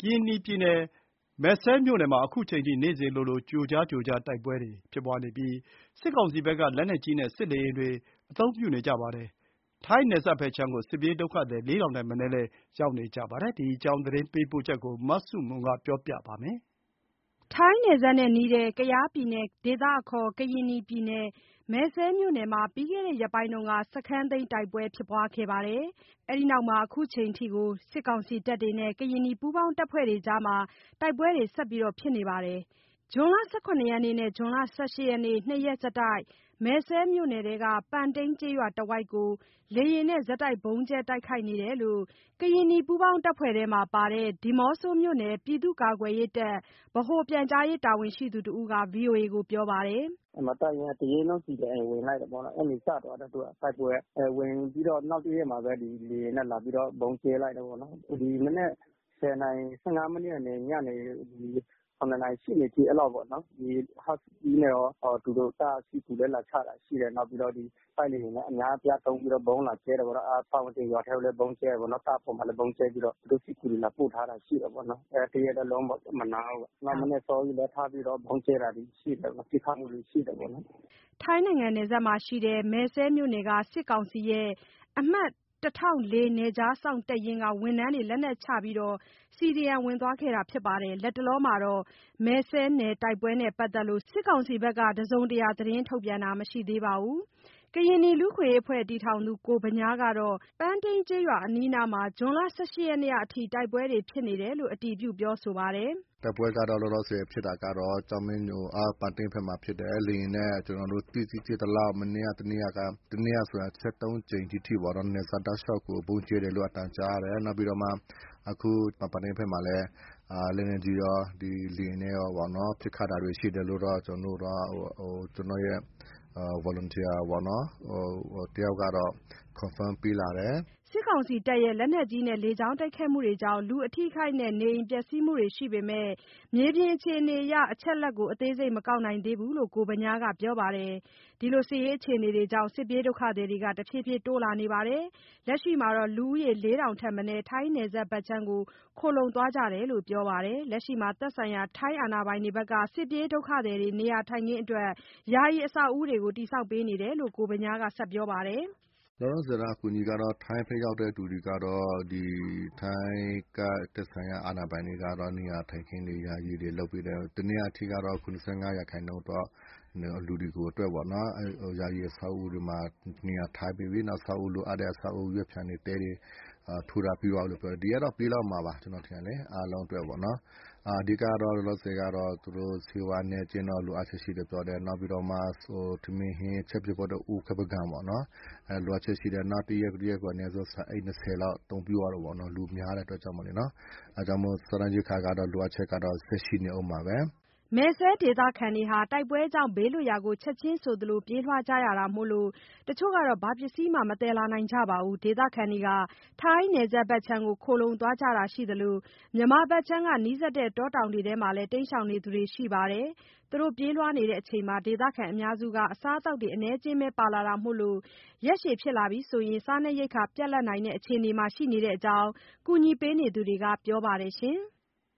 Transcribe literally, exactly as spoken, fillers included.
ကရင်နီပြည်နယ်မယ်စဲမြို့နယ်မှာအခုချိန်ထိနေ့စဉ်လိုလိုကြိုကြားကြိုကြားတိုက်ပွဲတွေဖြစ်ပွားနေပြီးစစ်ကောင်စီဘက်ကလက်နက်ကြီးနဲ့စစ်လေယာဉ်တွေအသုံးပြုနေကြပါတယ်။ထိုင်းနယ်စပ်ဘက်ခြမ်းကိုစစ်ပြေးဒုက္ခသည်လေးထောင်ထက်မနည်းလည်းရောက်နေကြပါတယ်။ဒီအကြောင်းသတင်းပေးပို့ချက်ကိုမဆုမွန်ကပြောပြပါမယ်။ထိုင်းနယ်စပ်နဲ့နီးတဲ့ကယားပြည်နယ်ဒေသအခေါ်ကရင်နီပြည်နယ်မယ်စဲမြို့နယ်မှာပြီးခဲ့တဲ့ရက်ပိုင်းကစခန်းသိမ်းတိုက်ပွဲဖြစ်ပွားခဲ့ပါတယ်။အဲဒီနောက်မှာအခုချိန်ထိကိုစစ်ကောင်စီတပ်တွေနဲ့ကရင်နီပူးပေါင်းတပ်ဖွဲ့တွေကြားမှာတိုက်ပွဲတွေဆက်ဖြစ်နေပါတယ်။ဇွန်လ၁၇ရက်နေ့နဲ့ဇွန်လ၁၈ရက်နေ့နှစ်ရက်ဆက်တိုက်မယ်စဲမြို့နယ်ထဲကပန်တိန်းကျေးရွာတဝိုက်ကိုလေယာဉ်နဲ့ဆက်တိုက်ဗုံးကြဲတိုက်ခိုက်နေတယ်လို့ကရင်နီပူးပေါင်းတပ်ဖွဲ့ထဲမှာပါတဲ့ဒီးမော့ဆိုမြို့နယ်ပြည်သူ့ကာကွယ်ရေးတပ်ဗဟိုပြန်ကြားရေးတာဝန်ရှိသူတဦးက ဗွီအိုအေကိုပြောပါတယ်။ "အဲ့မှာတပ်ရင်းကတရေးလုံးစီတယ်ဝင်လိုက်တယ်ပေါ့နော်အဲ့ဒီစသွားတယ်သူကတိုက်ပွဲအဲဝင်ပြီးတော့နောက်တည့်ရက်မှာပဲဒီလေယာဉ်နဲ့လာပြီးတော့ဘုံကျဲလိုက်တယ်ပေါ့နော်ဒီမနေ့ဆယ်နာရီ၁၅မိနစ်နဲ့ညနေဒီခုနှစ်နာရီရှိနေပြီအဲ့လောက်ပေါ့နော်ဒီဟတ်စကီးနဲ့ရောသူတို့တာစီကူလည်းလာချတာရှိတယ်နောက်ပြီးတော့ဒီတိုက်လေယာဉ်နဲ့အများအပြားသုံးပြီးတော့ဘုံလာကျဲတယ်ပေါ့နော်အာပတ်ဝန်းကျင်ရွာထဲကိုလည်းဘုံကျဲတယ်ပေါ့နော်တာပေါ်မှာလည်းဘုံကျဲပြီးတော့သူတို့စီကူတွေလာပို့ထားတာရှိတယ်ပေါ့နော်အဲတရက်လုံးမနာဘူးနောက်မနေ့စောကြီးလည်းထားပြီးတော့ဘုံကျဲတာဒီရှိတယ်ပြစ်ခတ်မှုတွေရှိတယ်ပေါ့နော်။ထိုင်းနိုင်ငံနယ်စပ်မှာရှိတဲ့မယ်စဲမြို့နယ်ကစစ်ကောင်စီရဲ့အမှတ်၁၀၀၄နယ်ခြားစောင့်တပ်ရင်းကဝန်ထမ်းတွေလက်နက်ချပြီး စီဒီအမ်ဝင်သွားခဲ့တာဖြစ်ပါတယ်။လတ်တလောမှာတော့မယ်စဲနယ်တိုက်ပွဲနဲ့ပတ်သက်လို့စစ်ကောင်စီဘက်ကတစုံတရာသတင်းထုတ်ပြန်တာမရှိသေးပါဘူး။ကရင်နီလူ့အခွင့်အရေးအဖွဲ့တည်ထောင်သူကိုဗညားကတော့ပန်းတိန်းကျေးရွာအနီးနားမှာဇွန်လ၁၈ရက်နေ့ကအထိတိုက်ပွဲတွေဖြစ်နေတယ်လို့အတည်ပြုပြောဆိုပါတယ်။တိုက်ပွဲကတော့လောလောဆယ်ဖြစ်တာကတော့ကျောက်မင်းညိုအာပန်တင်းဘက်မှာဖြစ်တယ်လေယာဉ်နဲ့ကျွန်တော်တို့တိတိကျသလောက်မနေ့ကတနေ့ကတနေ့ကဆိုတာဆက်သုံးကြိမ်တိတိပေါ့နော်နယ်စပ်တောက်လျှောက်ကိုဘုံကျဲတယ်လို့အတန်ကြားရတယ်နောက်ပြီးတော့မှအခုပန်တင်းဘက်မှာလည်းအာလက်နက်ကြီးရောဒီလေယာဉ်နဲ့ရောပေါ့နော်ပြစ်ခတ်တာတွေရှိတယ်လို့တော့ကျွန်တော်တို့တော့ဟိုကျွန်တော်ရဲ့အာ volunteer ပေါ့နော်ဟိုတယောက်ကတော့ confirm ပေးလာတယ်စစ်ကောင်စီတပ်ရဲ့လက်နက်ကြီးနဲ့လေကြောင်းတိုက်ခိုက်မှုတွေကြောင့်လူအထိခိုက်နဲ့နေအိမ်ပျက်စီးမှုတွေရှိပေမဲ့မြေပြင်အခြေအနေအရအချက်လက်ကိုအသေးစိတ်မကောက်နိုင်သေးဘူးလို့ကိုဗညားကပြောပါတယ်။ဒီလိုစစ်ရေးအခြေအနေတွေကြောင့်စစ်ပြေးဒုက္ခသည်တွေကတဖြည်းဖြည်းတိုးလာနေပါတယ်။လက်ရှိမှာလူဦးရေလေးထောင်ထက်မနည်းထိုင်းနယ်စပ်ဘက်ခြမ်းကိုခိုလှုံသွားကြတယ်လို့ပြောပါတယ်။လက်ရှိမှာသက်ဆိုင်ရာထိုင်းအာဏာပိုင်တွေဘက်ကစစ်ပြေးဒုက္ခသည်တွေနေရာထိုင်ခင်းအတွက်ယာယီအဆောက်အဦတွေကိုတည်ဆောက်ပေးနေတယ်လို့ကိုဗညားကဆက်ပြောပါတယ်။လောလောဆယ်အကူအညီကတော့ထိုင်းဖက်ရောက်တဲ့သူတွေကတော့ဒီထိုင်းကသက်ဆိုင်ရာအာဏာပိုင်တွေကတော့နေရာထိုင်ခင်းတွေယာယီတွေလုပ်ပေးတယ်တနေ့အထိကတော့ခုနှစ်၅ရာခိုင်နှုန်းတော့လူတွေကိုအတွက်ပေါ့နော်အဲယာယီအဆောက်အဦတွေမှာနေရာထားပြီးပြီးနောက်ဆောက်အဦလိုအပ်တဲ့အဆောက်အဦရွက်ဖျံတွေတဲတွေအာထူတာပြီးသွားလို့ပြောဒီကတော့ပြီးတော့မှာပါကျွန်တော်ထင်တယ်အားလုံးအတွက်ပေါ့နော်အာအဓိကတော့လောလောဆယ်ကတော့သူတို့စီဝါနဲ့ကျင်းတော့လိုအပ်ချက်ရှိတယ်ပြောတယ်နောက်ပြီးတော့မှဟိုထမင်းဟင်းချက်ပြဖို့တော့ဦးကပကံပေါ့နော်အဲလိုအပ်ချက်ရှိတယ်နောက်တရက်တရက်ကအနည်းဆုံးအိတ်၂၀လောက်တုံးပြီးသွားတော့ပေါ့နော်လူများတဲ့အတွက်ကြောင့်မလို့နော်အဲကြောင့်မို့စရန်ကြီးခါကတော့လိုအပ်ချက်ကတော့ဆက်ရှိနေအောင်ပါပဲမယ်စဲဒေသခံတွေတိုက်ပွဲကြောင့်ဘေးလွတ်ရာကိုချက်ချင်းဆိုသလိုပြေးလွှားကြရတာမို့လို့တချို့ကတော့ဘာပစ္စည်းမှမသယ်လာနိုင်ကြပါဘူးဒေသခံတွေကထိုင်းနယ်စပ်ဘက်ခြမ်းကိုခိုလှုံသွားကြတာရှိသလိုမြန်မာဘက်ခြမ်းကနီးစပ်တဲ့တောတောင်တွေထဲမှာလည်းတိမ်းရှောင်နေသူတွေရှိပါတယ်သူတို့ပြေးလွှားနေတဲ့အချိန်မှာဒေသခံအများစုကအစားအသောက်တွေအနည်းအကျဉ်းပဲပါလာတာမို့လို့ရက်ရှည်ဖြစ်လာပြီဆိုရင်စားနပ်ရိက္ခာပြတ်လပ်နိုင်တဲ့အခြေအနေမှာရှိနေတဲ့အကြောင်းကူညီပေးနေသူတွေကပြောပါတယ်ရှင်။